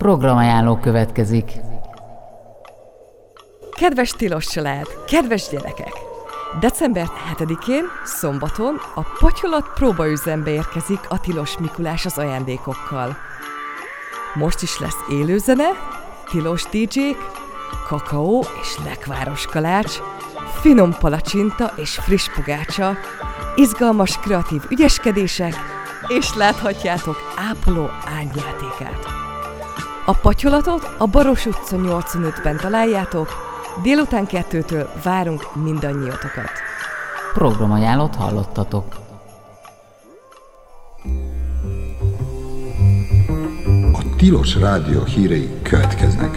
Programajánló következik. Kedves tilos család, kedves gyerekek! December 7-én, szombaton a Patyolat próbaüzembe érkezik a Tilos Mikulás az ajándékokkal. Most is lesz élőzene, tilos DJ-k, kakaó és lekváros kalács, finom palacsinta és friss pogácsa, izgalmas kreatív ügyeskedések, és láthatjátok ápoló ányjátékát. A Patyolatot a Baros utca 85-ben találjátok, délután 2-től várunk mindannyiótokat. Programajánlót hallottatok. A Tilos Rádió hírei következnek.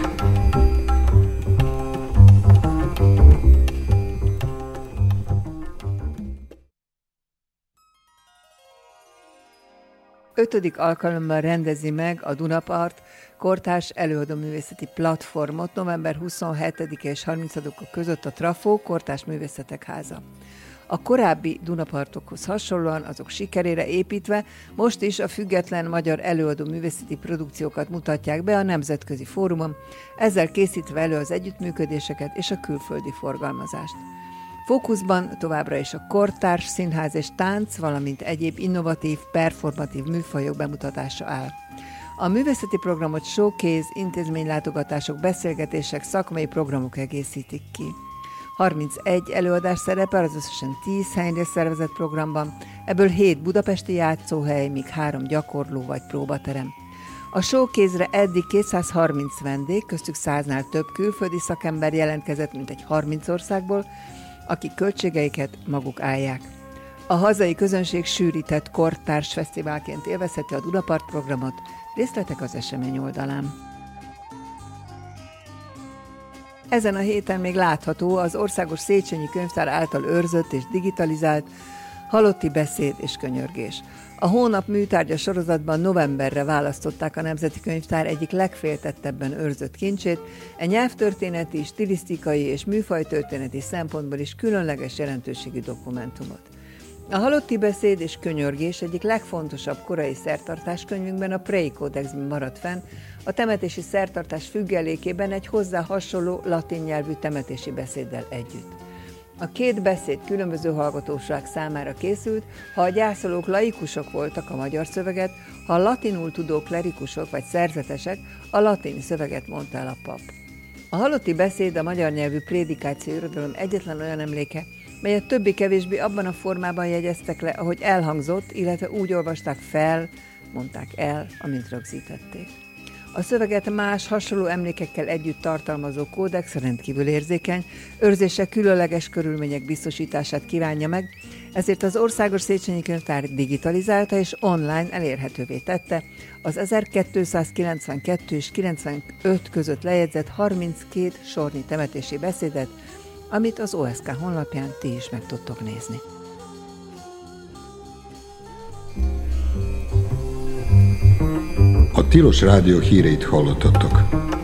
Ötödik alkalommal rendezi meg a Dunapart kortárs előadóművészeti platformot november 27-e és 30-a között a Trafó Kortárs Művészetek Háza. A korábbi Dunapartokhoz hasonlóan, azok sikerére építve most is a független magyar előadóművészeti produkciókat mutatják be a nemzetközi fórumon, ezzel készítve elő az együttműködéseket és a külföldi forgalmazást. Fókuszban továbbra is a kortárs, színház és tánc, valamint egyéb innovatív, performatív műfajok bemutatása áll. A művészeti programot showcase, intézménylátogatások, beszélgetések, szakmai programok egészítik ki. 31 előadás szerepel az összesen 10 helyre szervezett programban, ebből 7 budapesti játszóhely, míg 3 gyakorló vagy próbaterem. A showcase-re eddig 230 vendég, köztük 100-nál több külföldi szakember jelentkezett, mint egy 30 országból, akik költségeiket maguk állják. A hazai közönség sűrített kortárs fesztiválként élvezheti a Dunapart programot, részletek az esemény oldalán. Ezen a héten még látható az Országos Széchenyi Könyvtár által őrzött és digitalizált Halotti beszéd és könyörgés. A hónap műtárgya sorozatban novemberre választották a Nemzeti Könyvtár egyik legféltettebben őrzött kincsét, nyelvtörténeti, stilisztikai és műfajtörténeti szempontból is különleges jelentőségű dokumentumot. A Halotti beszéd és könyörgés egyik legfontosabb korai szertartáskönyvünkben, a Prei Codexben maradt fenn, a temetési szertartás függelékében egy hozzá hasonló latin nyelvű temetési beszéddel együtt. A két beszéd különböző hallgatóság számára készült, ha a gyászolók laikusok voltak, a magyar szöveget, ha a latinul tudó klerikusok vagy szerzetesek, a latin szöveget mondta el a pap. A Halotti beszéd a magyar nyelvű prédikáció irodalom egyetlen olyan emléke, melyet többé-kevésbé abban a formában jegyeztek le, ahogy elhangzott, illetve úgy olvasták fel, mondták el, amint rögzítették. A szöveget más, hasonló emlékekkel együtt tartalmazó kódex rendkívül érzékeny, őrzése különleges körülmények biztosítását kívánja meg, ezért az Országos Széchenyi Könyvtár digitalizálta és online elérhetővé tette az 1292 és 95 között lejegyzett 32 sornyi temetési beszédet, amit az OSK honlapján ti is meg tudtok nézni. A Tilos Rádió híreit hallottatok.